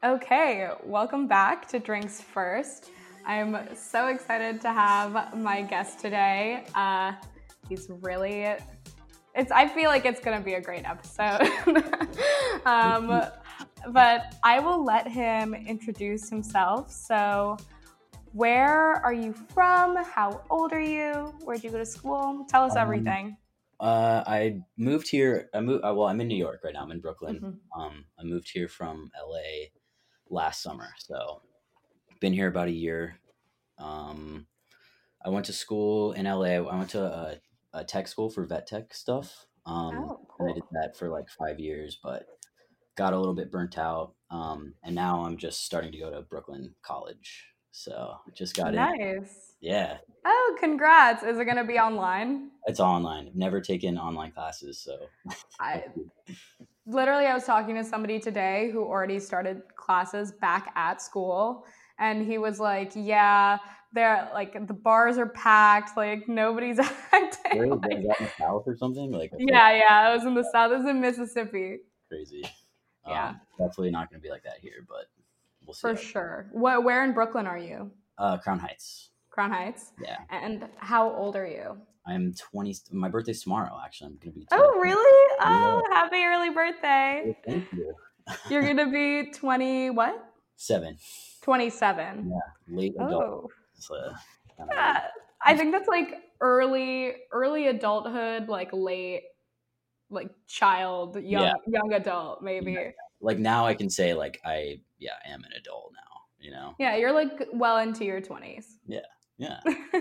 Okay, welcome back to Drinks First. I'm so excited to have my guest today. He's really, I feel like it's gonna be a great episode. um, but I will let him introduce himself. So, where are you from? How old are you? Where'd you go to school? Tell us everything. I moved here. Well, I'm in New York right now. I'm in Brooklyn. Mm-hmm. I moved here from LA last summer, so been here about a year. Um, I went to school in LA. I went to a tech school for vet tech stuff. Oh, And I did cool. that for like 5 years, but got a little bit burnt out. And now I'm just starting to go to Brooklyn College. So just got in. Nice. Yeah, Oh, congrats. Is it gonna be online? it's all online. I've never taken online classes, so I literally, I was talking to somebody today who already started classes back at school, and he was like, "Yeah, they're like the bars are packed, like nobody's acting." Where is Like, that in the South or something? Like I feel like yeah, I was in the South. I was in Mississippi. crazy. Yeah, Definitely not going to be like that here, but we'll see for how. sure. Where in Brooklyn are you? Crown Heights. Crown Heights. Yeah, And how old are you? I'm 20. My birthday's tomorrow. Actually, I'm going to be 20. Oh, really? Yeah, Oh, happy early birthday. thank you. You're gonna be 20, what? 7. 27. Yeah, late adult. Oh. So, kind of late. Yeah, I think that's like early adulthood, like late like child, Yeah, young adult yeah. maybe. Like now I can say like I am an adult now. Yeah, you're like well into your 20s. Yeah, yeah.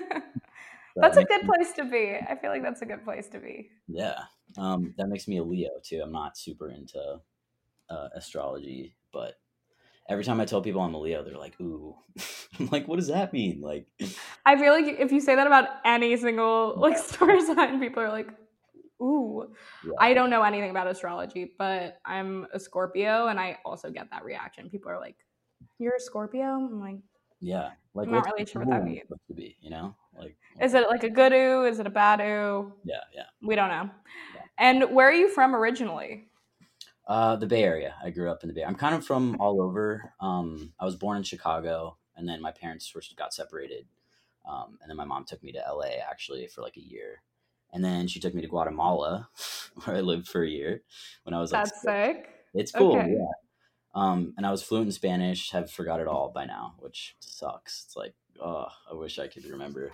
That That's a makes good me, place to be. I feel like that's a good place to be. yeah. That makes me a Leo too. I'm not super into astrology, but every time I tell people I'm a Leo, they're like, "Ooh," I'm like, "What does that mean?" Like, I feel like if you say that about any single like star sign, people are like, ooh. yeah, I don't know anything about astrology, but I'm a Scorpio and I also get that reaction. People are like, "You're a Scorpio?" I'm like, yeah. Like, I'm not what's really the sure what that moon means. supposed to be? Like, Is it like a good ooh? Is it a bad ooh? yeah, yeah, We don't know. yeah. And where are you from originally? The Bay Area. I grew up in the Bay. I'm kind of from all over. I was born in Chicago, and then my parents first got separated, and then my mom took me to LA actually for like a year, and then she took me to Guatemala, where I lived for a year when I was like That's 6. sick. It's cool, Okay. yeah. And I was fluent in Spanish, have forgot it all by now, which sucks. It's like, oh, I wish I could remember.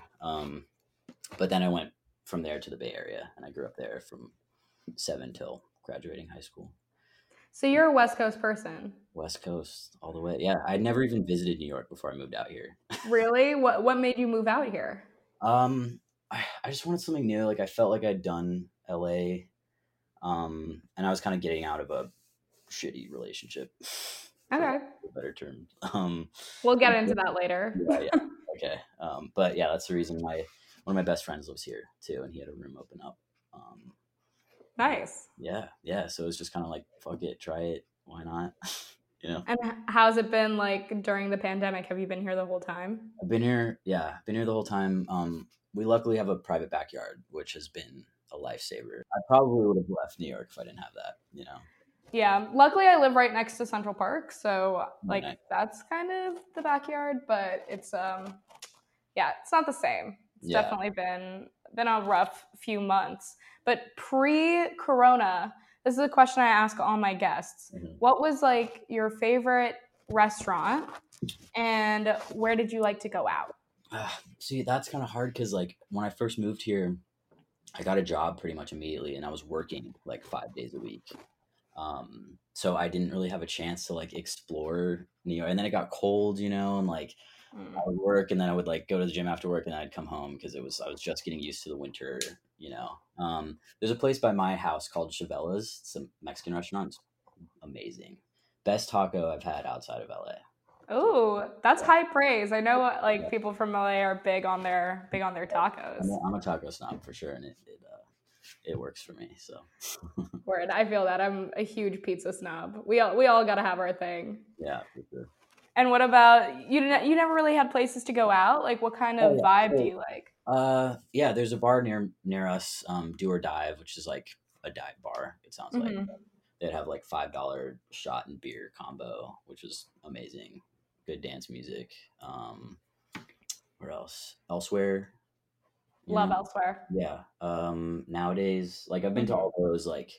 But then I went from there to the Bay Area, and I grew up there from 7 till graduating high school. So you're a West Coast person. West Coast all the way. Yeah, I'd never even visited New York before I moved out here. Really? What made you move out here? I just wanted something new. Like I felt like I'd done LA, and I was kind of getting out of a shitty relationship, for lack Okay. of a better term. We'll get into that later. Yeah, yeah, okay. But yeah, that's the reason one of my best friends lives here too, and he had a room open up. Um, and Nice. yeah, yeah. So it was just kind of like, fuck it, try it. Why not? you know. And how's it been like during the pandemic? Have you been here the whole time? I've been here. Yeah, been here the whole time. We luckily have a private backyard, which has been a lifesaver. I probably would have left New York if I didn't have that. Yeah. Luckily I live right next to Central Park, so Very like nice. that's kind of the backyard, but it's yeah, it's not the same. It's Yeah. definitely been a rough few months. But pre-corona, this is a question I ask all my guests. Mhm. What was like your favorite restaurant and where did you like to go out? See, that's kind of hard because like when I first moved here, I got a job pretty much immediately, and I was working like 5 days a week. So I didn't really have a chance to like explore New York. And then it got cold, and like I Mm. would work, and then I would like go to the gym after work, and then I'd come home because I was just getting used to the winter. There's a place by my house called Chavella's. It's a Mexican restaurant. It's amazing. Best taco I've had outside of LA. Oh, that's Yeah, high praise. I know like yeah. people from LA are big on their I'm tacos. a, I'm a taco snob for sure, and it works for me. So Word, I feel that. I'm a huge pizza snob. We all got to have our thing. yeah, for sure. And what about you? You never really had places to go out. Like, what kind Oh of yeah. vibe do So you like? yeah, there's a bar near us, Do or Dive, which is like a dive bar. It sounds like. Hmm. they'd have like $5 shot and beer combo, which was amazing. Good dance music. Where else? Elsewhere, you Love know. Elsewhere. Yeah. Nowadays, like I've been to Mhm. all those like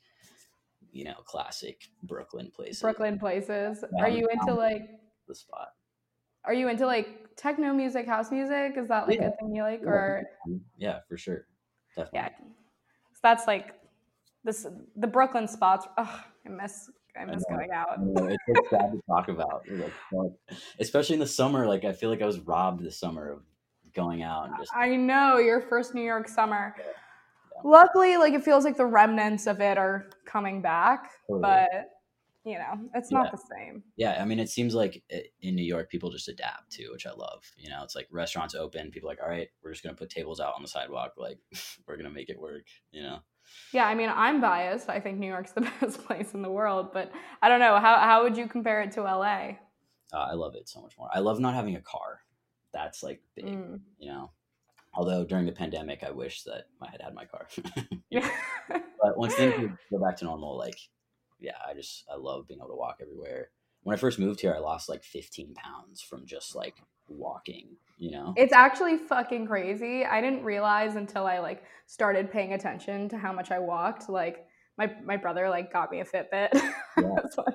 classic Brooklyn places. Brooklyn places. I haven't found the spot. Are you into like techno music, house music? Is that like Yeah, a thing you like? yeah, Or yeah, for sure, yeah, definitely. so that's like this the Brooklyn spots. Ugh, I I miss know, going out. I know. It's like sad to talk about, like, especially in the summer. Like I feel like I was robbed this summer of going out and just I know your first New York summer. yeah, Luckily, like it feels like the remnants of it are coming back, totally. but it's Yeah, not the same. yeah. I mean, it seems like in New York, people just adapt to, which I love. It's like restaurants open, people are like, all right, we're just gonna put tables out on the sidewalk, like we're gonna make it work. Yeah, I mean, I'm biased. I think New York's the best place in the world, but I don't know. How would you compare it to LA? I love it so much more. I love not having a car. That's like big. Mm. You know, Although during the pandemic, I wish that I had my car. Yeah. But once things go back to normal, like, yeah, I love being able to walk everywhere. When I first moved here, I lost like 15 pounds from just like walking. It's actually fucking crazy. I didn't realize until I like started paying attention to how much I walked. Like my brother like got me a Fitbit. Yeah,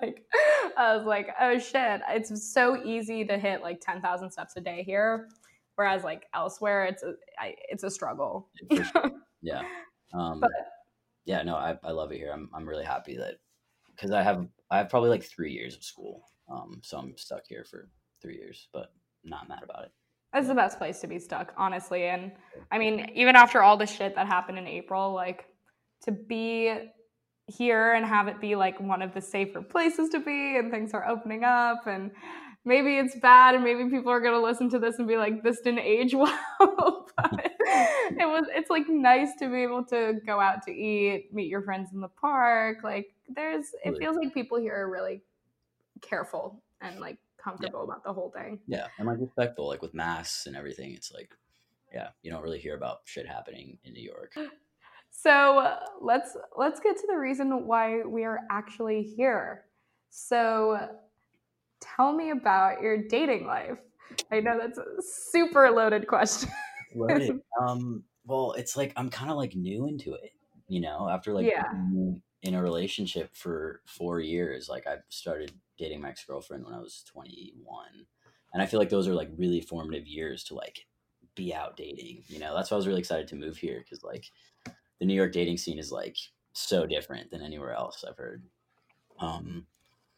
I was like, oh shit. It's so easy to hit like 10,000 steps a day here. Whereas like elsewhere it's a struggle. for sure. Yeah. But Yeah, no, I love it here. I'm really happy that because I have probably like 3 years of school. So I'm stuck here for 3 years, but not mad about it. it's the best place to be stuck, honestly. And I mean, even after all the shit that happened in April, like to be here and have it be like one of the safer places to be and things are opening up and maybe it's bad and maybe people are going to listen to this and be like this didn't age well but it's like nice to be able to go out to eat, meet your friends in the park. Like it Really. feels like people here are really careful and like Yeah. comfortable about the whole thing. Yeah. And like respectful, like with masks and everything. It's like, yeah, you don't really hear about shit happening in New York. So let's get to the reason why we are actually here. So tell me about your dating life. I know that's a super loaded question. Loaded. Well, it's like I'm kind of like new into it, after like Yeah. being in a relationship for 4 years. Like I started dating my ex-girlfriend when I was 21. And I feel like those are like really formative years to like be out dating. That's why I was really excited to move here because like the New York dating scene is like so different than anywhere else I've heard. Um,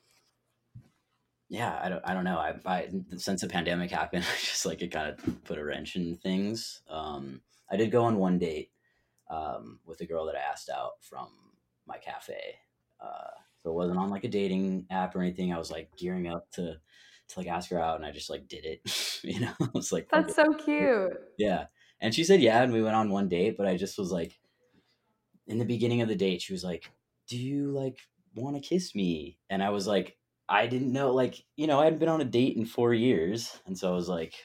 yeah, I don't know. Since the pandemic happened, I just like it kind of put a wrench in things. I did go on one date with a girl that I asked out from my cafe. So it wasn't on like a dating app or anything. I was like gearing up to like ask her out, and I just like did it. I was like, fuck That's it. so cute. Yeah. And she said yeah, and we went on one date, but I just was like, in the beginning of the date, she was like, "Do you like want to kiss me?" And I was like, I didn't know, like, I hadn't been on a date in 4 years, and so I was like,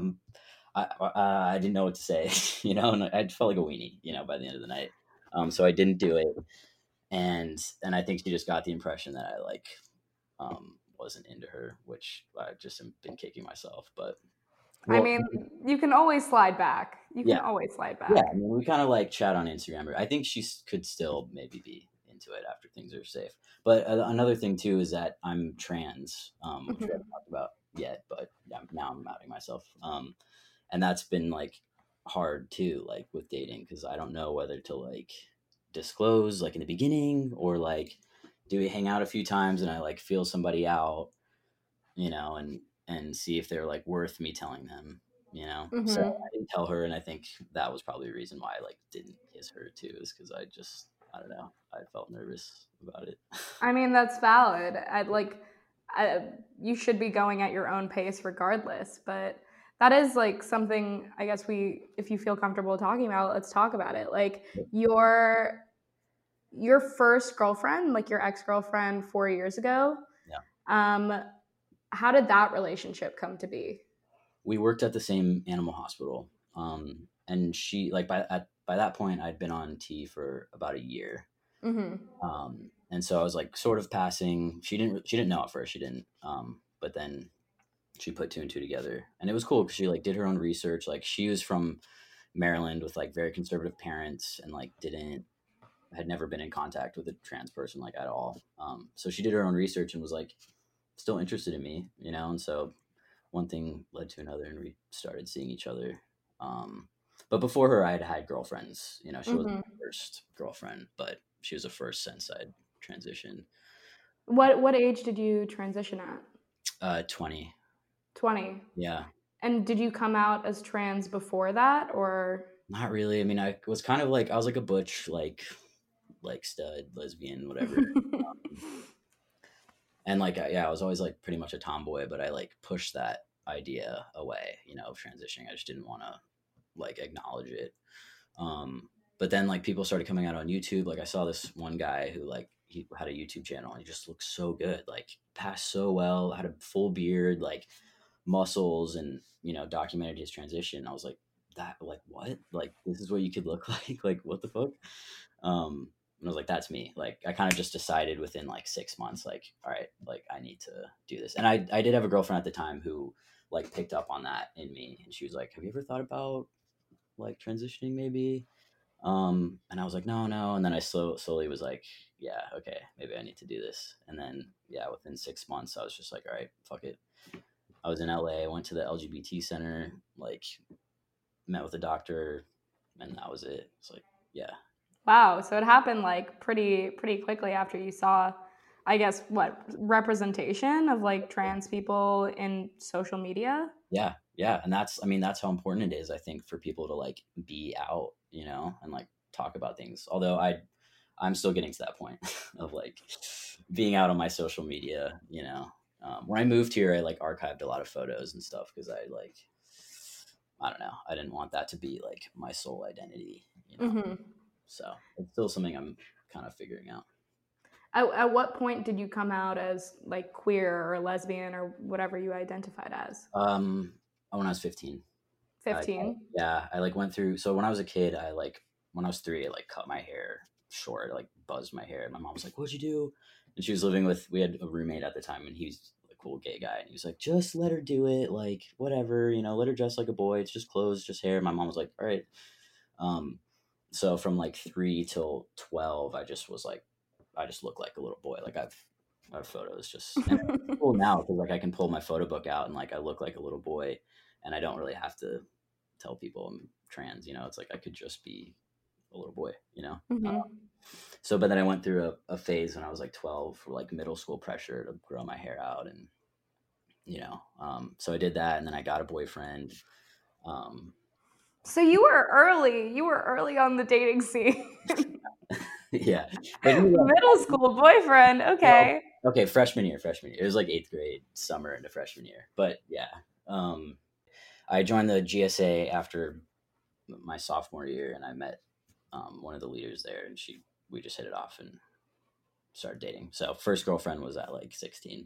I didn't know what to say, and I felt like a weenie, by the end of the night. So I didn't do it, and I think she just got the impression that I like wasn't into her, which I just have been kicking myself. But I well, mean, you can always slide back. You yeah, can always slide yeah. back. I mean, we kind of like chat on Instagram. But I think she could still maybe be into it after things are safe. But another thing too is that I'm trans, which we Mhm. haven't talked about yet. But yeah, now I'm outing myself. And that's been like hard too, like with dating, because I don't know whether to like disclose like in the beginning or like do we hang out a few times and I like feel somebody out, and see if they're like worth me telling them. So Mhm. I didn't tell her, and I think that was probably the reason why I like didn't kiss her too, is because I don't know, I felt nervous about it. I mean, that's valid. I, you should be going at your own pace regardless, but that is like something I guess if you feel comfortable talking about, let's talk about it. Like your first girlfriend, like your ex-girlfriend 4 years ago, Yeah, um, how did that relationship come to be? we worked at the same animal hospital, and she like by that point I'd been on T for about a year, And so I was like sort of passing. She didn't know at first. She didn't. But then she put two and two together, and it was cool because she like did her own research. Like she was from Maryland with like very conservative parents, and like didn't had never been in contact with a trans person like at all. So she did her own research and was like still interested in me, you know. And so one thing led to another, and we started seeing each other. But before her, I had had girlfriends. You know, she wasn't Mm-hmm. my first girlfriend, but she was the first since I'd transitioned. What age did you transition at? 20. 20. Yeah. And did you come out as trans before that, or? Not really. I mean, I was kind of like I was like a butch, like stud, lesbian, whatever. And like yeah, I was always like pretty much a tomboy, but I like pushed that idea away, you know, of transitioning. I just didn't want to like acknowledge it. Um, but then like people started coming out on YouTube. Like I saw this one guy who like he had a YouTube channel and he just looked so good, like passed so well, had a full beard, like muscles, and you know, documented his transition. I was like, that like what? Like this is what you could look like what the fuck? And I was like, that's me. Like I kind of just decided within like 6 months, like, all right, like I need to do this. And I did have a girlfriend at the time who like picked up on that in me, and she was like, have you ever thought about like transitioning maybe? And I was like, no, no. And then I slowly was like, yeah, okay, maybe I need to do this. And then, yeah, within 6 months, I was just like, all right, fuck it. I was in LA, I went to the LGBT center, like met with a doctor, and that was it. It's like, yeah, Wow, so it happened like pretty quickly after you saw, I guess, what representation of like trans people in social media? yeah, yeah. And that's, I mean, that's how important it is, I think, for people to like be out, you know, and like talk about things. Although I'm still getting to that point of like being out on my social media, you know. When I moved here, I like archived a lot of photos and stuff because I like, I don't know, I didn't want that to be like my sole identity, you know. Mm-hmm. So it's still something I'm kind of figuring out. At what point did you come out as like queer or lesbian or whatever you identified as? Um, when I was 15, I 15? yeah, I like went through. So when I was a kid, I like when I was 3, I like cut my hair short, I, like buzzed my hair, and my mom was like, "What'd you do?" And she was living with. We had a roommate at the time, and he was a cool gay guy, and he was like, "Just let her do it, like whatever, you know, let her dress like a boy. It's just clothes, just hair." My mom was like, "All right." Um, so from like 3 till 12, I just was like, I just look like a little boy. Like I have photos just and it's cool now because like I can pull my photo book out and like I look like a little boy, and I don't really have to tell people I'm trans. You know, it's like I could just be a little boy. You know. Mm-hmm. So, but then I went through a phase when I was like 12 for like middle school pressure to grow my hair out, and you know, so I did that, and then I got a boyfriend. Um, So you were early on the dating scene. yeah, but he Middle school boyfriend, well, okay. okay, freshman year. It was like 8th grade summer into freshman year. But yeah, um, I joined the GSA after my sophomore year, and I met one of the leaders there, and we just hit it off and started dating. So first girlfriend was at like 16,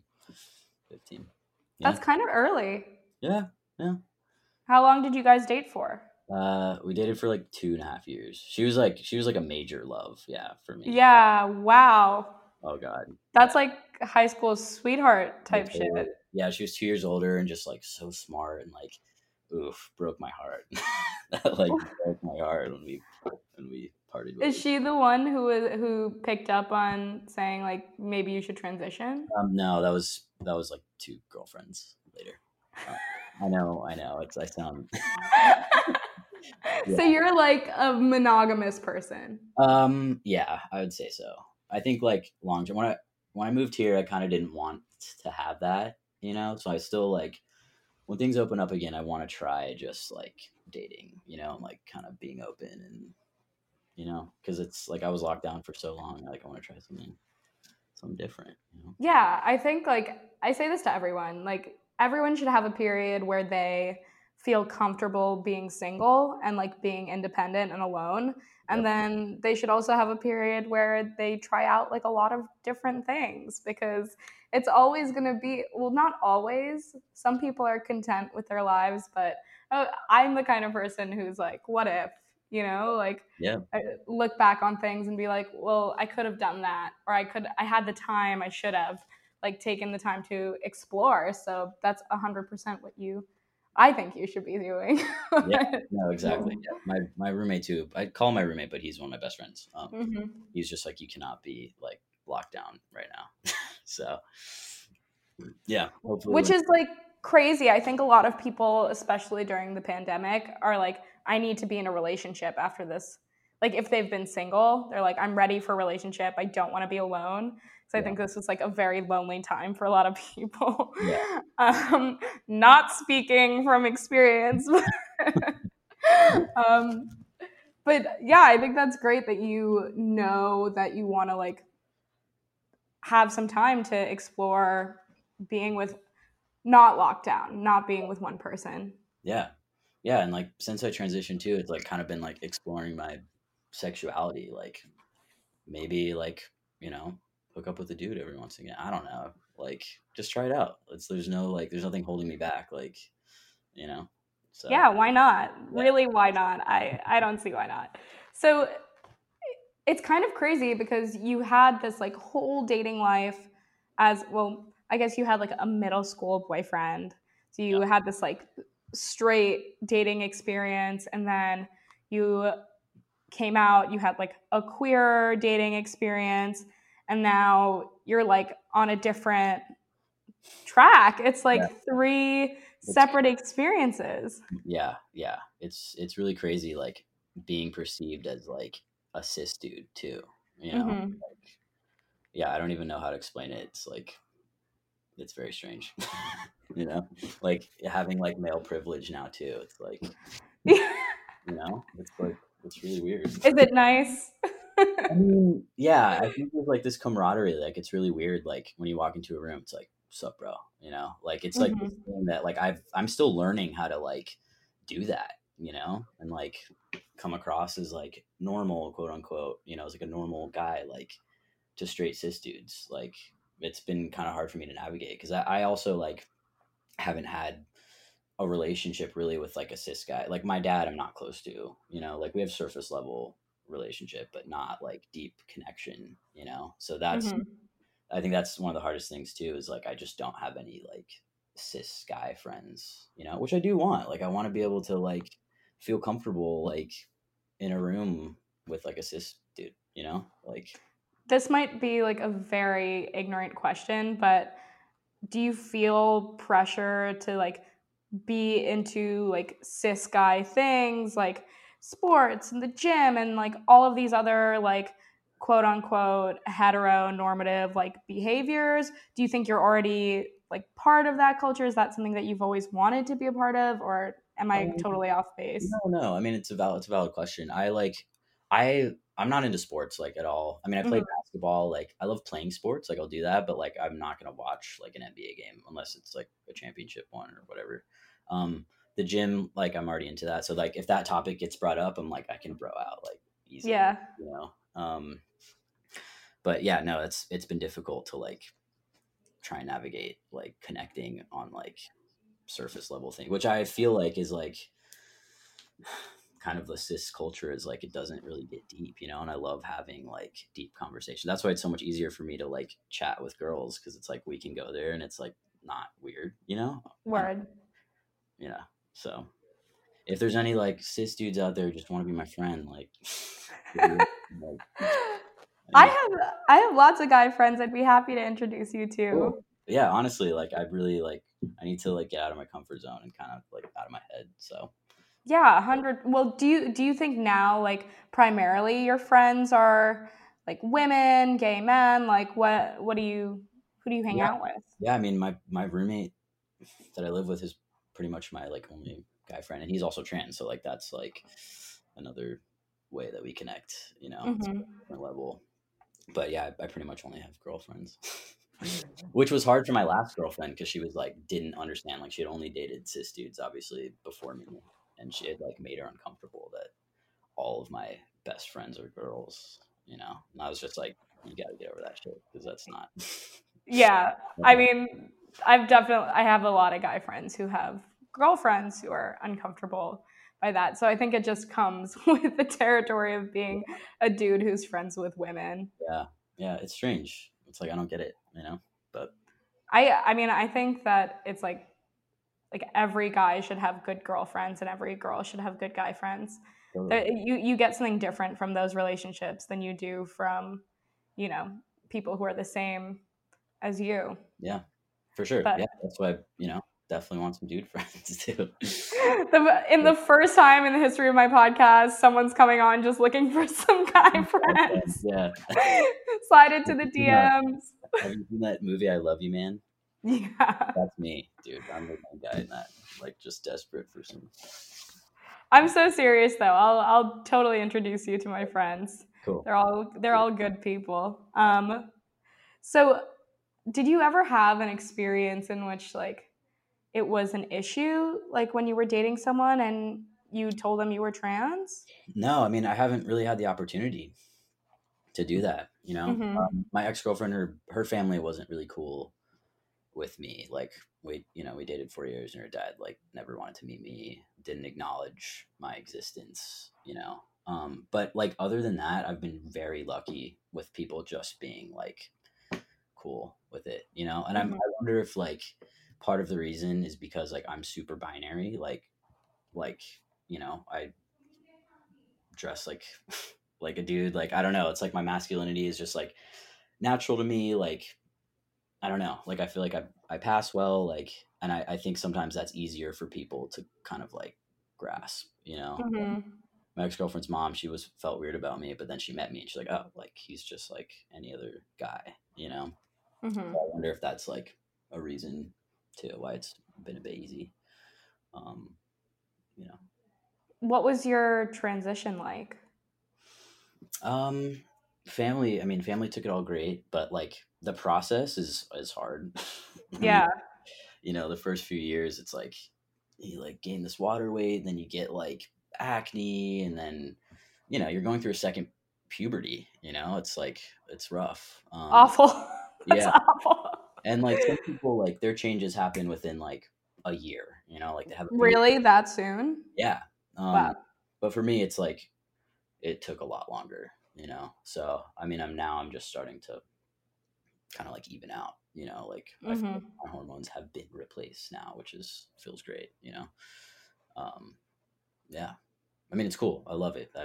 15. Yeah, That's kind of early. yeah, yeah. How long did you guys date for? We dated for like 2.5 years. She was like a major love, yeah, for me. Yeah, wow. Oh God, yeah. That's like high school sweetheart Yeah, type shit. totally. Yeah, she was 2 years older and just like so smart and like, oof, broke my heart. That like broke my heart when we parted Is ways. she the one who picked up on saying like maybe you should transition? No, that was like 2 girlfriends later. Uh, I know. It's I sound So yeah. you're like a monogamous person. Yeah, I would say so. I think like long term when I moved here, I kind of didn't want to have that, you know. So I still like when things open up again, I want to try just like dating, you know, and like kind of being open and you know, because it's like I was locked down for so long. Like I want to try something different, you know. Yeah, I think like I say this to everyone, like everyone should have a period where they feel comfortable being single and like being independent and alone. And Yep. then they should also have a period where they try out like a lot of different things because it's always going to be, well, not always. Some people are content with their lives, but I'm the kind of person who's like, what if, like Yeah. I look back on things and be like, well, I could have done that, or I had the time, I should have like taken the time to explore. So that's 100% I think you should be doing. Yeah. No, exactly. Yeah. My roommate too. I call him my roommate, but he's one of my best friends. Hmm. He's just like, you cannot be like locked down right now. So yeah, hopefully Which when is like crazy. I think a lot of people, especially during the pandemic, are like, I need to be in a relationship after this. Like if they've been single, they're like, I'm ready for a relationship. I don't want to be alone. So I yeah, think this was like a very lonely time for a lot of people. yeah, Not speaking from experience. um, but yeah, I think that's great that you know that you want to like have some time to explore being with not locked down, not being with one person. yeah, yeah. And like since I transitioned too, it's like kind of been like exploring my sexuality, like maybe like, you know, hook up with a dude every once again. I don't know. Like just try it out. There's nothing holding me back, like, you know. So Yeah, why not? yeah. Really, why not? I don't see why not. So it's kind of crazy because you had this like whole dating life as well. I guess you had like a middle school boyfriend. So Yeah. you had this like straight dating experience, and then you came out, you had like a queer dating experience, and now you're like on a different track. It's Yeah. like three It's separate experiences. yeah, yeah. It's really crazy like being perceived as like a cis dude too, you know? Hmm. Like yeah, I don't even know how to explain it. It's like it's very strange. You know? Like having like male privilege now too. It's like, Is you know, it's like it's really weird. it nice? I mean, yeah, I think there's like this camaraderie. Like it's really weird. Like when you walk into a room, it's like, "Sup, bro?" You know, like it's like this Hmm. thing that like I'm still learning how to like do that. You know, and like come across as like normal, quote unquote. You know, as like a normal guy, like to straight cis dudes. Like it's been kind of hard for me to navigate because I also like haven't had a relationship really with like a cis guy. Like my dad, I'm not close to, you know, like we have surface level relationship, but not like deep connection, you know? So Hmm. I think that's one of the hardest things too, is like, I just don't have any like cis guy friends, you know, which I do want. Like, I want to be able to like feel comfortable, like in a room with like a cis dude, you know, like, This might be like a very ignorant question, but do you feel pressure to like be into like cis guy things like sports and the gym and like all of these other like quote unquote heteronormative like behaviors? Do you think you're already like part of that culture? Is that something that you've always wanted to be a part of, or am I um, totally off base? no, no. I mean, it's a valid question. I'm not into sports like at all. I mean, I play Hmm. basketball. Like, I love playing sports. Like, I'll do that, but like, I'm not gonna watch like an NBA game unless it's like a championship one or whatever. Um, the gym, like, I'm already into that. So like, if that topic gets brought up, I'm like, I can bro out like easily, Yeah. you know. But yeah, no, it's been difficult to like try and navigate like connecting on like surface level thing, which I feel like is like kind of the cis culture is like it doesn't really get deep, you know, and I love having like deep conversation. That's why it's so much easier for me to like chat with girls because it's like we can go there and it's like not weird, you know. I don't, Word. you know. So if there's any like cis dudes out there who just want to be my friend, like, like I you have I have lots of guy friends I'd be happy to introduce you cool. to. Yeah, honestly, like I really like I need to like get out of my comfort zone and kind of like out of my head. So Yeah, 100. Well, do you think now like primarily your friends are like women, gay men? Like what do you who do you hang yeah, out with? yeah. I mean, my roommate that I live with is pretty much my like only guy friend, and he's also trans. So like that's like another way that we connect. You know, it's a Hmm. different level. But yeah, I pretty much only have girlfriends, which was hard for my last girlfriend because she was like didn't understand. Like she had only dated cis dudes, obviously before me, and she had like made her uncomfortable that all of my best friends are girls. You know, and I was just like, you got to get over that shit because that's not. Yeah, That's I not. mean, I have a lot of guy friends who have girlfriends who are uncomfortable. by that. So I think it just comes with the territory of being a dude who's friends with women. Yeah, it's strange. It's like I don't get it, but I mean, I think that it's like every guy should have good girlfriends and every girl should have good guy friends. totally. You get something different from those relationships than you do from, people who are the same as you. Yeah, for sure. But Yeah, that's why, definitely want some dude friends too. in the first time in the history of my podcast, someone's coming on just looking for some guy friends. Yeah. Slide into the DMs. Have you seen that movie I Love You Man? Yeah. That's me, dude. I'm the main guy in that. Like, just desperate for some. I'm so serious though. I'll totally introduce you to my friends. Cool. They're all good people. So did you ever have an experience in which like it was an issue, like when you were dating someone and you told them you were trans? No, I mean, I haven't really had the opportunity to do that. Mm-hmm. My ex-girlfriend, her family wasn't really cool with me. Like, we dated 4 years, and her dad like never wanted to meet me, didn't acknowledge my existence. But like other than that, I've been very lucky with people just being like cool with it. And Mm-hmm. I wonder if like part of the reason is because like I'm super binary, like I dress like like a dude, like I don't know, it's like my masculinity is just like natural to me, like I don't know, like I feel like I pass well, like, and I think sometimes that's easier for people to kind of like grasp. Mm-hmm. My ex-girlfriend's mom, she felt weird about me, but then she met me and she's like, oh, like he's just like any other guy. So Mm-hmm. I wonder if that's like a reason too why it's been a bit easy. um you know What was your transition like? um family, I mean, family took it all great, but like the process is hard. I mean, Yeah. the first few years it's like you like gain this water weight, and then you get like acne, and then you're going through a second puberty. It's like it's rough. Awful. That's Yeah. awful. And like some people, like their changes happen within like a year, like they have a puberty. Really? That soon? Yeah. Wow. But for me it's like it took a lot longer. So I mean, I'm just starting to kind of like even out. Like I feel Mm-hmm. like my hormones have been replaced now, which feels great. um yeah, I mean, it's cool, I love it.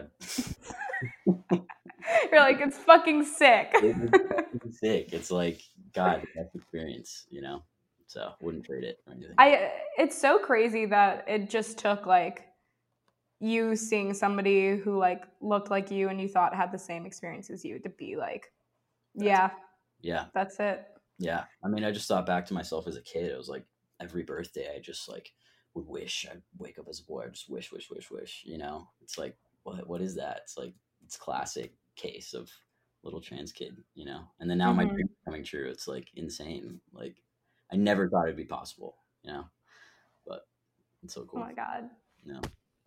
You're like, it's fucking sick. It is fucking sick. It's like, God, the best experience. So wouldn't trade it or anything. It's so crazy that it just took like you seeing somebody who like looked like you and you thought had the same experience as you to be like, yeah, Yeah. that's it. Yeah. I mean, I just thought back to myself as a kid. It was like every birthday I just like would wish I'd wake up as a boy. I just wish. It's like, what is that? It's like, it's classic case of little trans kid. And then now my Mm-hmm. dream's coming true. It's like insane. Like I never thought it'd be possible. But it's so Oh cool. my God. No.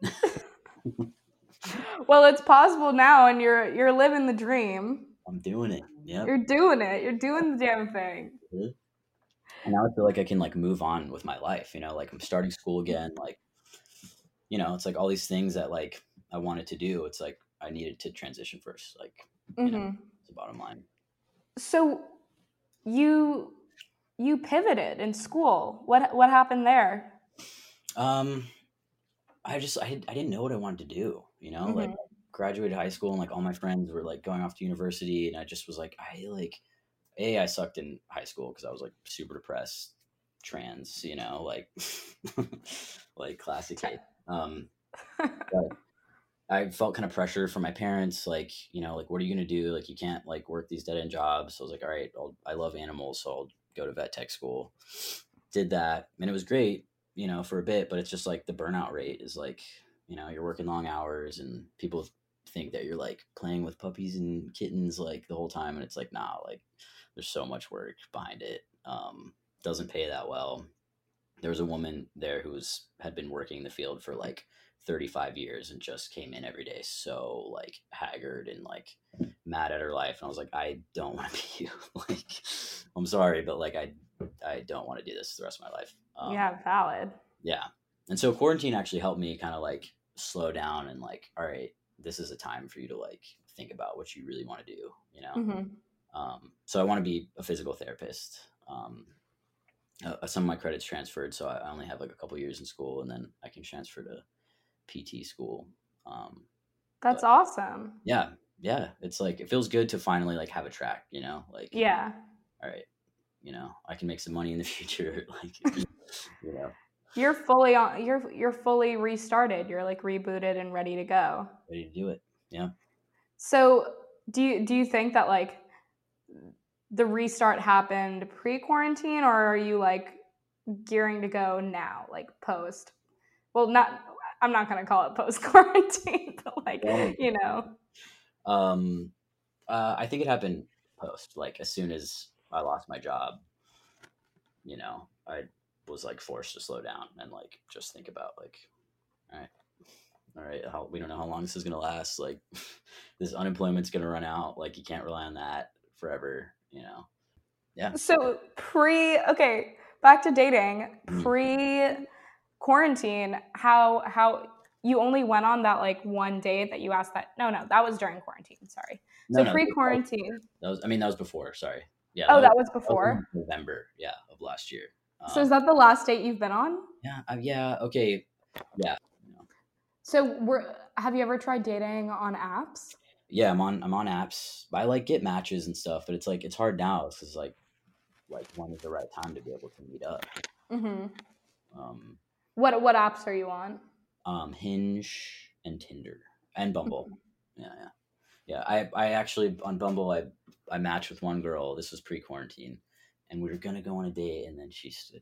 Well, it's possible now, and you're living the dream. I'm doing it. Yep. You're doing it. You're doing the damn thing. And now I feel like I can like move on with my life. Like I'm starting school again. Like, it's like all these things that like I wanted to do. It's like I needed to transition first. Like, Mm-hmm. it's the bottom line. So you pivoted in school. What happened there? I didn't know what I wanted to do. Mm-hmm. Like graduated high school and like all my friends were like going off to university, and I just was like, I sucked in high school because I was like super depressed, trans, like like classic kid. But I felt kind of pressure from my parents, like, like, what are you going to do? Like, you can't like work these dead end jobs. So I was like, all right, I love animals, so I'll go to vet tech school. Did that, and it was great, for a bit, but it's just like the burnout rate is like, you're working long hours, and people think that you're like playing with puppies and kittens like the whole time, and it's like, nah, like there's so much work behind it. Doesn't pay that well. There was a woman there who had been working in the field for like 35 years and just came in every day so like haggard and like mad at her life, and I was like, I don't want to be you. Like, I'm sorry, but like I don't want to do this the rest of my life. Yeah, valid. Yeah. And so quarantine actually helped me kind of like slow down and like, all right, this is a time for you to like think about what you really want to do, you know? Mm-hmm. So I want to be a physical therapist. Some of my credits transferred, so I only have like a couple years in school, and then I can transfer to PT school. That's But awesome. yeah, yeah, it's like it feels good to finally like have a track, you know, like Yeah. all right, you know, I can make some money in the future, like you know, You're fully on you're fully restarted. You're like rebooted and ready to go. ready to do it. Yeah. So, do you think that like the restart happened pre-quarantine, or are you like gearing to go now, like post? Well, not I'm not going to call it post quarantine, but like, Well, you know. um, I think it happened post, like as soon as I lost my job, you know, I was like forced to slow down and like just think about like, all right, all right, we don't know how long this is gonna last. Like, this unemployment's gonna run out. Like, you can't rely on that forever. You know? Yeah. So, okay, back to dating. Mm. Pre-quarantine, how you only went on that like one date that you asked that? No, that was during quarantine. Sorry. No, So no, pre-quarantine. that was. I mean, that was before. Sorry. Yeah, Oh, that was that was in before. November. Yeah, of last year. So is that the last date you've been on? Yeah. Yeah. Okay. Yeah. So have you ever tried dating on apps? Yeah. I'm on apps. I like get matches and stuff, but it's like it's hard now because like when is the right time to be able to meet up? Mm-hmm. Um, What apps are you on? Hinge and Tinder and Bumble. Yeah, yeah, yeah. I actually on Bumble I matched with one girl. This was pre-quarantine, and we were gonna go on a date, and then she stood,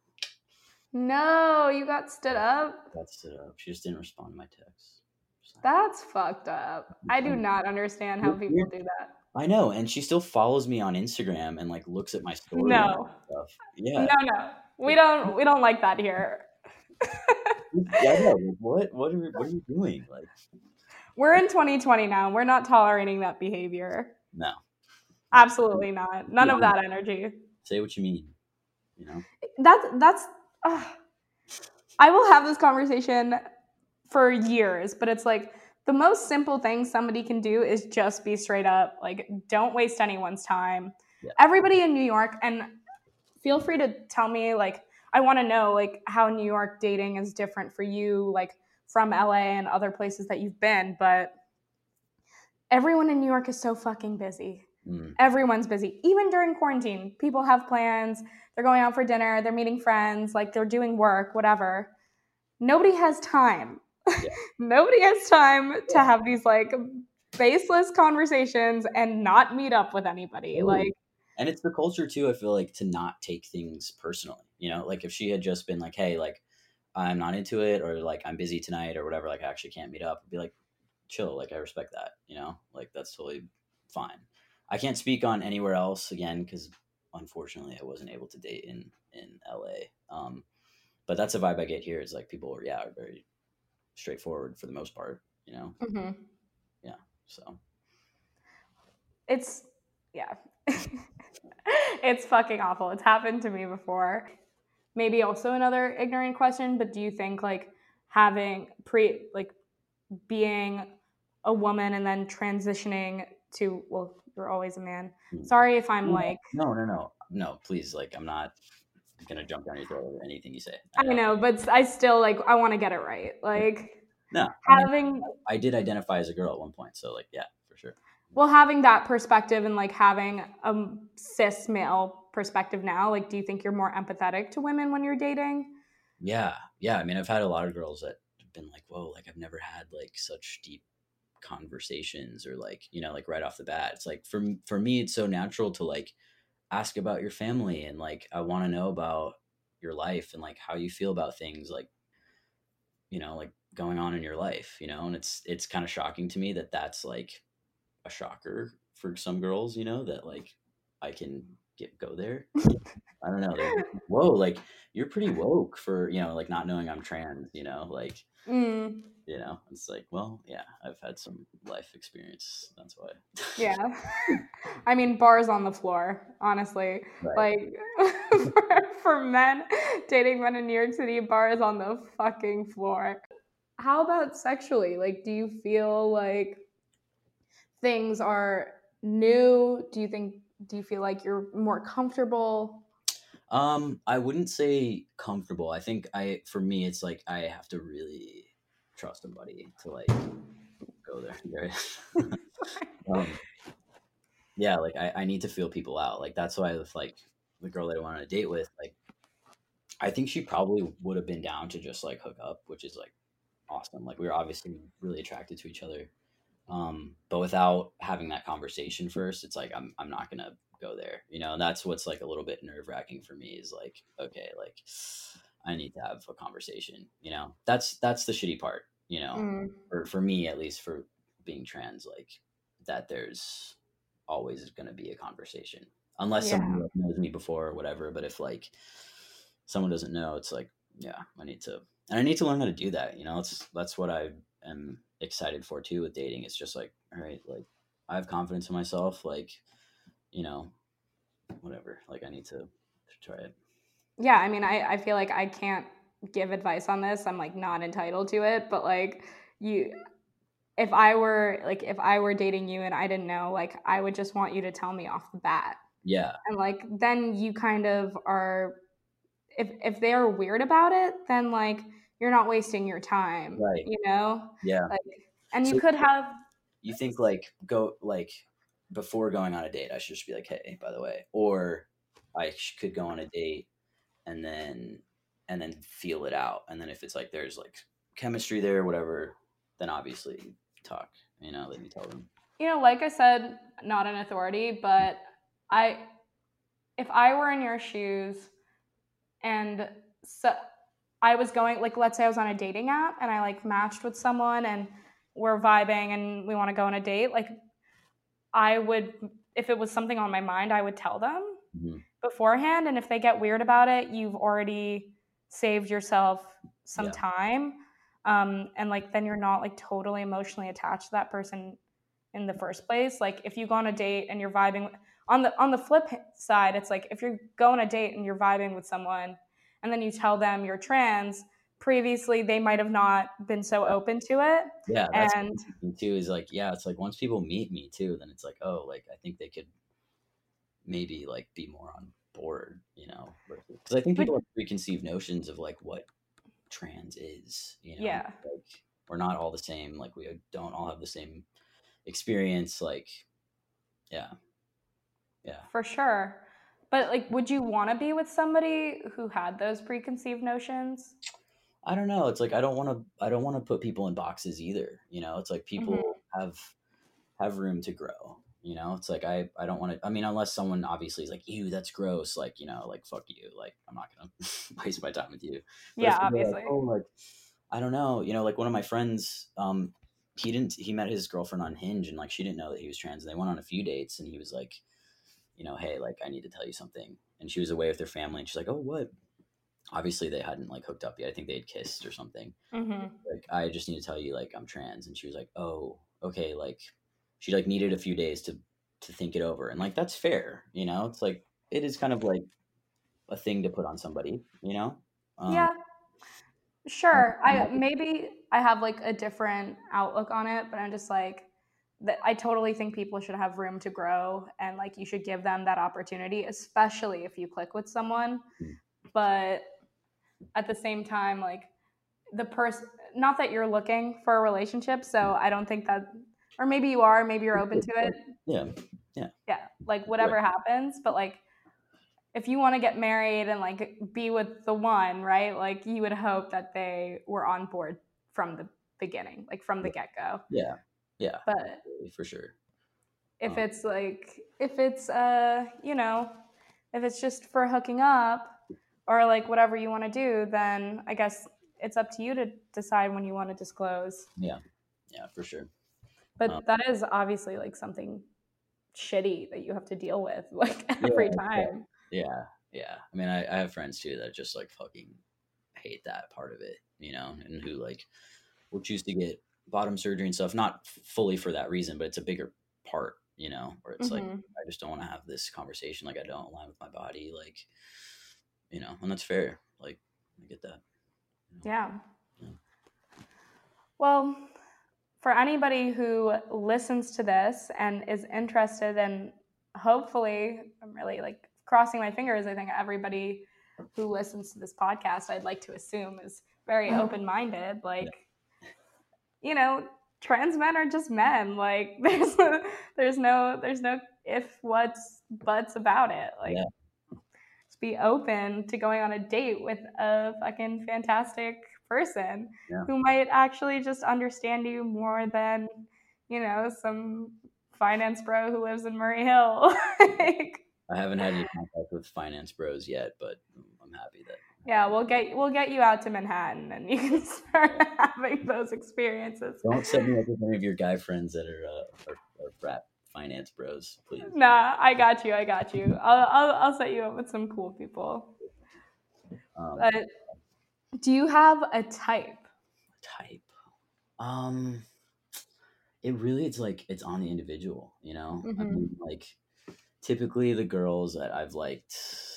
No, you got stood up? got stood up. She just didn't respond to my text. That's fucked up. I do not understand how people do that. I know, and she still follows me on Instagram and like looks at my stories and No. stuff. No, Yeah, no. We like, don't like that here. yeah, I know. Like, what are you doing? Like, We're in 2020 now. We're not tolerating that behavior. no, no. Absolutely not. Be None of honest. that energy. Say what you mean. You know. That's I will have this conversation for years, but it's like the most simple thing somebody can do is just be straight up. Like, don't waste anyone's time. Yeah. Everybody in New York, and feel free to tell me, like, I want to know, like, how New York dating is different for you, like, from LA and other places that you've been. But everyone in New York is so fucking busy. Mm. Everyone's busy. Even during quarantine, people have plans. They're going out for dinner. They're meeting friends. Like, they're doing work, whatever. Nobody has time. Yeah. Nobody has time to have these like faceless conversations and not meet up with anybody. Totally. Like, And it's the culture too, I feel like, to not take things personally. You know, like if she had just been like, hey, like I'm not into it, or like I'm busy tonight or whatever, like I actually can't meet up, I'd be like, chill, like I respect that, you know? Like that's totally fine. I can't speak on anywhere else again because unfortunately I wasn't able to date in LA. But that's a vibe I get here. Is like people are very straightforward for the most part, you know? mm-hmm. Yeah. So It's, yeah. It's fucking awful. It's happened to me before. Maybe also another ignorant question, but do you think like having being a woman and then transitioning to, well, you're always a man. Sorry if I'm like, no, please, like I'm not gonna jump down your throat or anything you say. I know, but I still like, I want to get it right. Like No, I mean, having, I did identify as a girl at one point, so like, yeah, for sure. well, having that perspective and like having a cis male perspective now, like, do you think you're more empathetic to women when you're dating? Yeah, yeah. I mean, I've had a lot of girls that have been like, "Whoa, like I've never had like such deep conversations," or like, like right off the bat, it's like for me, it's so natural to like ask about your family and like I want to know about your life and like how you feel about things, like like going on in your life, and it's kind of shocking to me that that's like a shocker for some girls, that like I can go there. I don't know. They're just like, whoa, like you're pretty woke for, like not knowing I'm trans, like, Mm, it's like, well, yeah, I've had some life experience. That's why. yeah. I mean, bars on the floor, honestly. Right. Like, for men, dating men in New York City, bars on the fucking floor. how about sexually? Like, do you feel like things are new? Do you feel like you're more comfortable? I wouldn't say comfortable. I think for me, it's like I have to really trust somebody to like go there. um, yeah, like I need to feel people out. Like that's why with like the girl that I went on a date with, like I think she probably would have been down to just like hook up, which is like awesome. Like we were obviously really attracted to each other. But without having that conversation first, it's like I'm not gonna go there, you know. And that's what's like a little bit nerve wracking for me is like, okay, like I need to have a conversation, you know. That's the shitty part, you know, Mm, for me at least for being trans, like that there's always gonna be a conversation unless someone yeah. like, knows me before or whatever. But if like someone doesn't know, it's like, yeah, I need to learn how to do that, you know. That's what I am excited for too with dating. It's just like, all right, like I have confidence in myself, like, you know, whatever. Like I need to try it. Yeah, I mean, I feel like I can't give advice on this. I'm like not entitled to it, but like you if I were dating you and I didn't know, like I would just want you to tell me off the bat. Yeah, And like then you kind of are if they're weird about it, then like you're not wasting your time, right. you know? Yeah. Like and you So could have you think like go like before going on a date, I should just be like, hey, by the way, or could go on a date and then feel it out, and then if it's like there's like chemistry there, whatever, then obviously talk. You know, then you tell them. like I said, not an authority, but I if I were in your shoes and so I was going like let's say I was on a dating app and I like matched with someone and we're vibing and we want to go on a date, like I would if it was something on my mind, I would tell them Mhm. beforehand, and if they get weird about it, you've already saved yourself some Yeah, time. And like then you're not like totally emotionally attached to that person in the first place. Like if you go on a date and you're vibing on the flip side, it's like if you're going on a date and you're vibing with someone and then you tell them you're trans, previously they might have not been so open to it. yeah, that's And interesting too. Is like, yeah, it's like once people meet me too, then it's like, oh, like I think they could maybe like be more on board, you know, because I think but people have preconceived notions of like what trans is, you know, yeah, like we're not all the same, like we don't all have the same experience, like yeah, yeah. for sure. But like would you want to be with somebody who had those preconceived notions? I don't know. It's like I don't want to put people in boxes either, you know. It's like Mhm. people have room to grow, you know. It's like I don't want to, I mean, unless someone obviously is like, ew, that's gross, like, you know, like fuck you, like I'm not gonna waste my time with you. But Yeah, if they're like, obviously. oh, like I don't know, you know, like one of my friends, he met his girlfriend on Hinge, and like she didn't know that he was trans, and they went on a few dates, and he was like, you know, hey, like I need to tell you something. And she was away with their family, and she's like, oh, what? Obviously they hadn't like hooked up yet. I think they had kissed or something. Mhm. Like, I just need to tell you, like, I'm trans. And she was like, oh, okay. Like, she like needed a few days to think it over, and like that's fair, you know. It's like it is kind of like a thing to put on somebody, you know. um Yeah, sure. I maybe I have like a different outlook on it, but I'm just like that I totally think people should have room to grow and like you should give them that opportunity, especially if you click with someone. But at the same time, like the person not that you're looking for a relationship, so I don't think that or maybe you are, maybe you're open to it. yeah, yeah, Yeah, like right. whatever happens, but like if you want to get married and like be with the one, right? Like you would hope that they were on board from the beginning, like from the get go. Yeah, yeah, But absolutely, for sure. if it's like, if it's, if it's just for hooking up or like whatever you want to do, then I guess it's up to you to decide when you want to disclose. Yeah, yeah, for sure. um, But that is obviously like something shitty that you have to deal with like yeah, every yeah, time. yeah, yeah. I mean, I have friends too that just like fucking hate that part of it, you know, and who like will choose to get bottom surgery and stuff, not fully for that reason, but it's a bigger part, you know, where it's like, Hmm. I just don't want to have this conversation. Like, I don't align with my body, like, you know, and that's fair. Like, I get that, you know? Yeah. Yeah. Well, for anybody who listens to this and is interested in, hopefully, I'm really like crossing my fingers. I think everybody who listens to this podcast, I'd like to assume, is very open-minded. Yeah. Like, you know, trans men are just men. Like, there's no if, what's, buts about it. Like, Yeah. just be open to going on a date with a fucking fantastic person Yeah. who might actually just understand you more than, some finance bro who lives in Murray Hill. Like, I haven't had any contact with finance bros yet, but I'm happy that yeah, we'll get you out to Manhattan and you can start having those experiences. don't set me up with any of your guy friends that are frat finance bros, please. Nah, I got you. I got you. I'll set you up with some cool people. Um, But do you have a type? type. Um, it really it's on the individual, I Mm-hmm. mean, like typically the girls that I've liked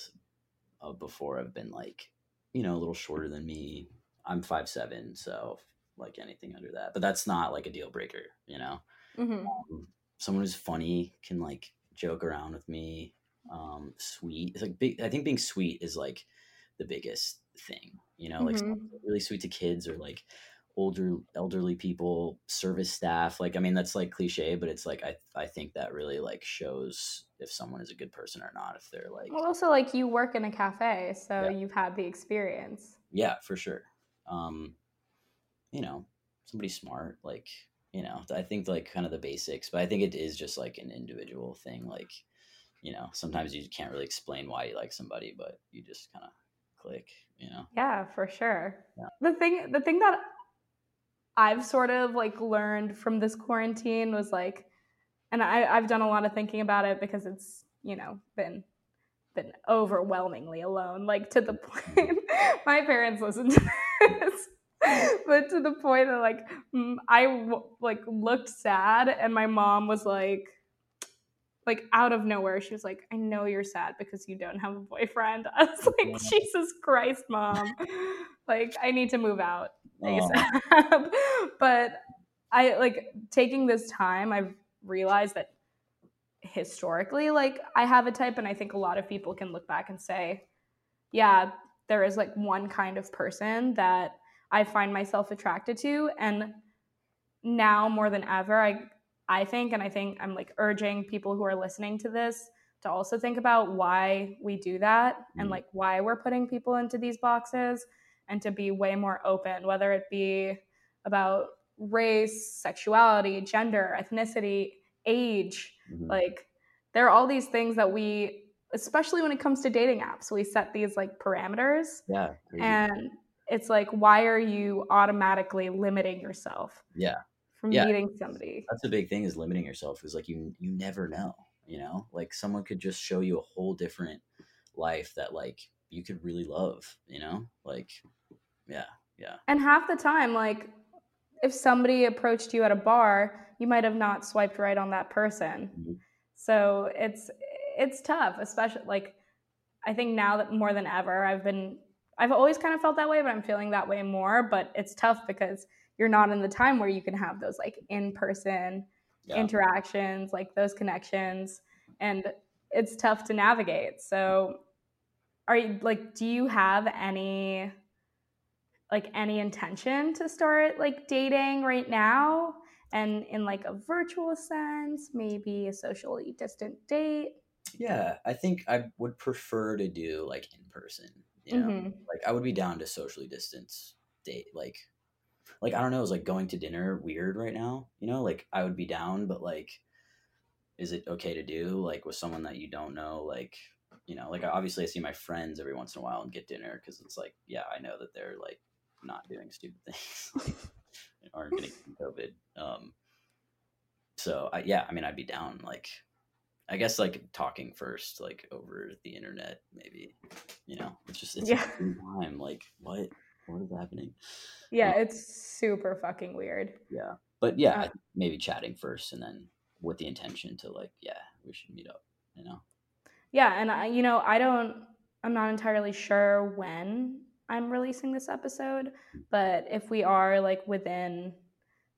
before have been like, a little shorter than me. I'm 5'7", so like anything under that, but that's not like a deal breaker, Mm-hmm. Someone who's funny can like joke around with me. Sweet. It's like big. I think being sweet is like the biggest thing. Like Mm-hmm. really sweet to kids or like elderly people, service staff. Like I mean, that's like cliche, but it's like I think that really like shows if someone is a good person or not. If they're like Well, also, like, you work in a cafe, so yeah, you've had the experience. yeah, for sure. Um, you know, somebody smart, like, I think like kind of the basics, but I think it is just like an individual thing. Like, sometimes you can't really explain why you like somebody, but you just kind of click. Yeah, for sure. Yeah. The thing that I've sort of like learned from this quarantine was like, and I've done a lot of thinking about it because it's, been overwhelmingly alone, like to the point my parents listen to this, but to the point that like like looked sad, and my mom was like out of nowhere, she was like, "I know you're sad because you don't have a boyfriend." I was like, Jesus Christ, mom. Like, I need to move out Oh, ASAP. But I like taking this time, I've realized that historically, like, I have a type, and I think a lot of people can look back and say, yeah, there is like one kind of person that I find myself attracted to. And now more than ever, I think I'm like urging people who are listening to this to also think about why we do that, and mm, like why we're putting people into these boxes, and to be way more open, whether it be about race, sexuality, gender, ethnicity, age. mhm. Like, there are all these things that we, especially when it comes to dating apps, we set these like parameters, Yeah, crazy. and it's like, why are you automatically limiting yourself Yeah, from yeah. meeting somebody? That's the big thing is limiting yourself because like you never know. Like someone could just show you a whole different life that like you could really love. Like yeah, yeah, And half the time, like, if somebody approached you at a bar, you might have not swiped right on that person. mhm, So it's tough, especially like, I think now that more than ever, I've always kind of felt that way, but I'm feeling that way more. But it's tough because you're not in the time where you can have those like in person yeah. interactions, like those connections, and it's tough to navigate. So, are you like, do you have any intention to start like dating right now, and in like a virtual sense, maybe a socially distant date? Yeah, I think I would prefer to do like in person, Mm-hmm. Like I would be down to socially distance date. Like I don't know, is like going to dinner weird right now? Like I would be down, but like is it okay to do like with someone that you don't know? Like, like obviously I see my friends every once in a while and get dinner because it's like, yeah, I know that they're like not doing stupid things like aren't getting COVID. So yeah, I mean I'd be down like I guess like talking first, like over the internet, maybe. It's a Yeah. weird time. Like what is happening? Yeah, Uh, it's super fucking weird. yeah, but yeah, I Uh, think maybe chatting first, and then with the intention to like, yeah, we should meet up. yeah, and I'm not entirely sure when I'm releasing this episode, but if we are like within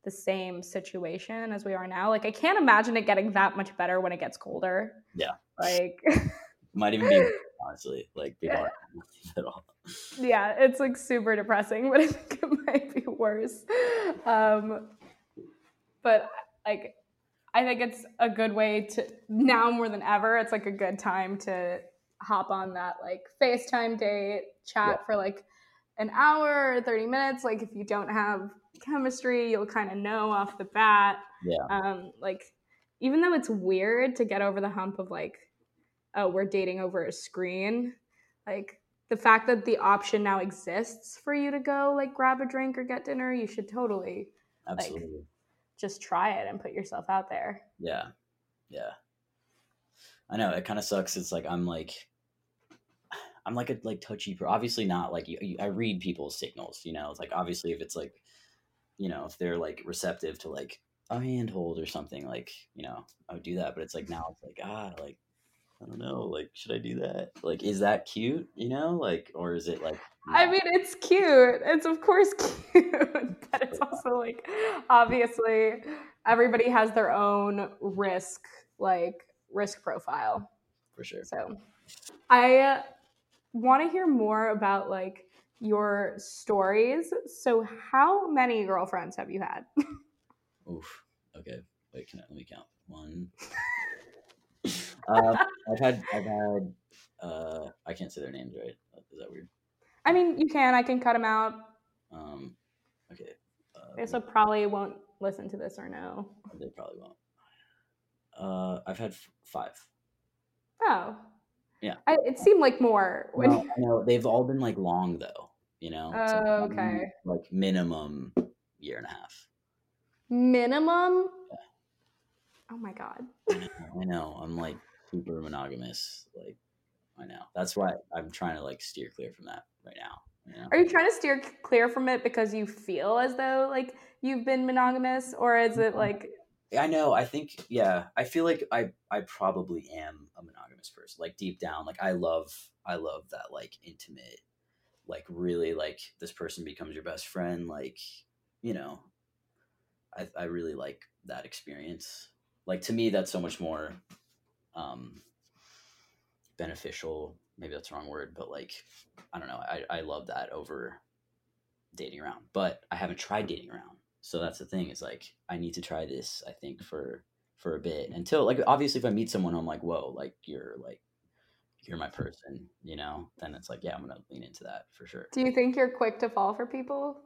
the same situation as we are now. Like I can't imagine it getting that much better when it gets colder. Yeah. Like Might even be, honestly, like people aren't at all. Yeah, it's like super depressing, but I think it might be worse. But like I think it's a good way to, now more than ever, it's like a good time to hop on that like FaceTime date, chat for like an hour or 30 minutes. Like if you don't have chemistry, you'll kind of know off the bat. Like even though it's weird to get over the hump of like, oh, we're dating over a screen, like the fact that the option now exists for you to go like grab a drink or get dinner, you should totally Absolutely. like just try it and put yourself out there. Yeah. I know it kind of sucks. It's like I'm like a like touchy obviously not like I read people's signals, you know. It's like obviously if it's like, you know, if they're like receptive to like a handhold or something, like, you know, I would do that. But it's like now it's like like I don't know, like should I do that? Like is that cute, you know? Like or is it like I mean, it's cute. It's of course cute, but it's also like obviously everybody has their own risk profile. For sure. So I want to hear more about like your stories. So how many girlfriends have you had? Oof. Okay. Wait, let me count. One. I've had I can't say their names, right? Is that weird? I mean, you can. I can cut them out. Okay. They so probably won't listen to this or know. They probably won't. I've had 5. Oh. Yeah. It seemed like more. No, I know they've all been like long though. You know. Oh, okay. Like minimum year and a half. Minimum. Yeah. Oh my god. I know. I'm like super monogamous. Like I know. That's why I'm trying to like steer clear from that right now. You know? Are you trying to steer clear from it because you feel as though like you've been monogamous, or is it like? I know. I think I feel like I probably am a monogamous person. Like deep down, like I love that like intimate, like really like this person becomes your best friend. Like, you know, I really like that experience. Like to me, that's so much more beneficial. Maybe that's the wrong word, but like I don't know. I love that over dating around. But I haven't tried dating around. So that's the thing, is like I need to try this, I think, for a bit, until like obviously if I meet someone I'm like, whoa, like you're my person, you know, then it's like, yeah, I'm gonna lean into that for sure. Do you think you're quick to fall for people?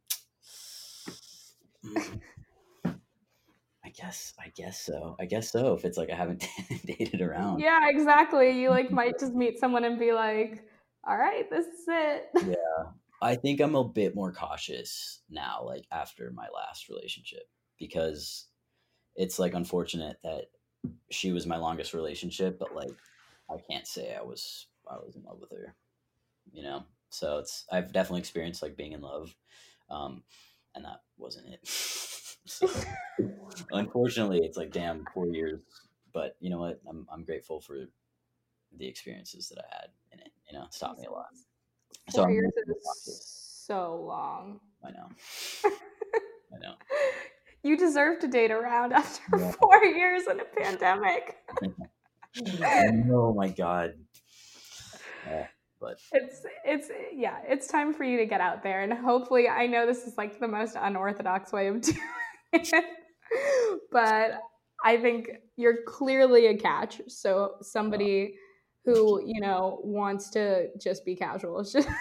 I guess so. If it's like I haven't dated around. Yeah, exactly. You like might just meet someone and be like, all right, this is it. Yeah. I think I'm a bit more cautious now, like after my last relationship, because it's like unfortunate that she was my longest relationship, but like I can't say I was in love with her, you know. So I've definitely experienced like being in love, and that wasn't it. So unfortunately, it's like damn 4 years, but you know what? I'm grateful for the experiences that I had in it. You know, it's taught me a lot. 4 years is so long. I know. I know. You deserve to date around after 4 years in a pandemic. Oh my god. But it's time for you to get out there, and hopefully, I know this is like the most unorthodox way of doing it, but I think you're clearly a catch. So somebody who, you know, wants to just be casual is just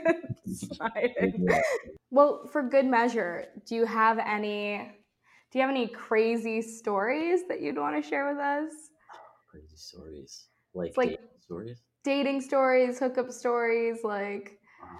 Well, for good measure, do you have any crazy stories that you'd want to share with us? Crazy stories. Like dating stories, hookup stories, like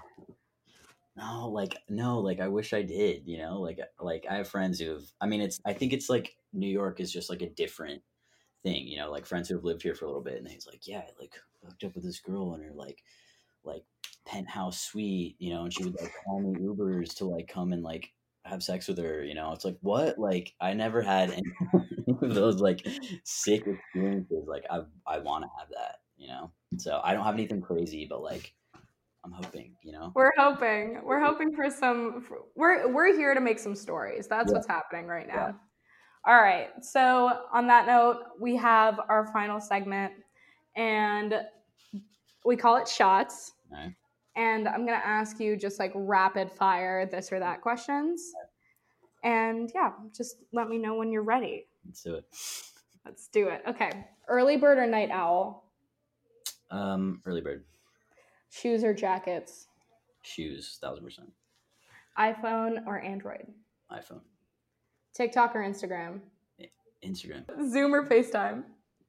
no, like I wish I did, you know, like I have friends I think it's like New York is just like a different thing, you know, like friends who have lived here for a little bit, and he's like, yeah, I like hooked up with this girl in her like penthouse suite, you know, and she would like call me Ubers to like come and like have sex with her, you know. It's like, what? Like I never had any of those like sick experiences. Like I want to have that, you know. So I don't have anything crazy, but like I'm hoping, you know. We're hoping for some. We're here to make some stories. That's Yeah. what's happening right now. Yeah. All right. So on that note, we have our final segment, and we call it shots. All right. And I'm gonna ask you just like rapid fire this or that questions. And yeah, just let me know when you're ready. Let's do it. Let's do it. Okay. Early bird or night owl? Early bird. Shoes or jackets? Shoes, 1000%. iPhone or Android? iPhone. TikTok or Instagram? Instagram. Zoom or FaceTime?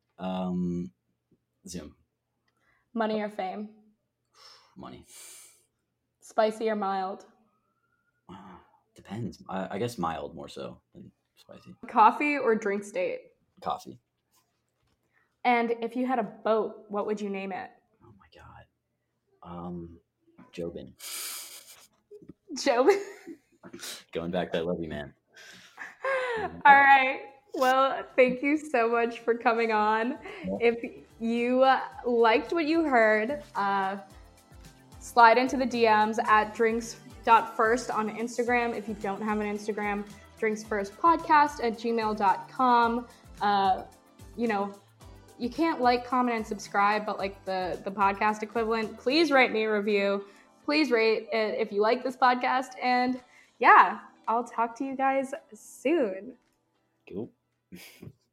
Zoom. Money or fame? Money. Spicy or mild? Depends. I guess mild more so than spicy. Coffee or drink state? Coffee. And if you had a boat, what would you name it? Oh my god. Jobin. Joe. Going back to I love you, man. All right. Well, thank you so much for coming on. Yeah. If you liked what you heard, slide into the DMs at drinks.first on Instagram. If you don't have an Instagram, drinksfirstpodcast@gmail.com. You know, you can't like, comment, and subscribe, but like the podcast equivalent, please write me a review. Please rate it if you like this podcast. And yeah, I'll talk to you guys soon. Cool.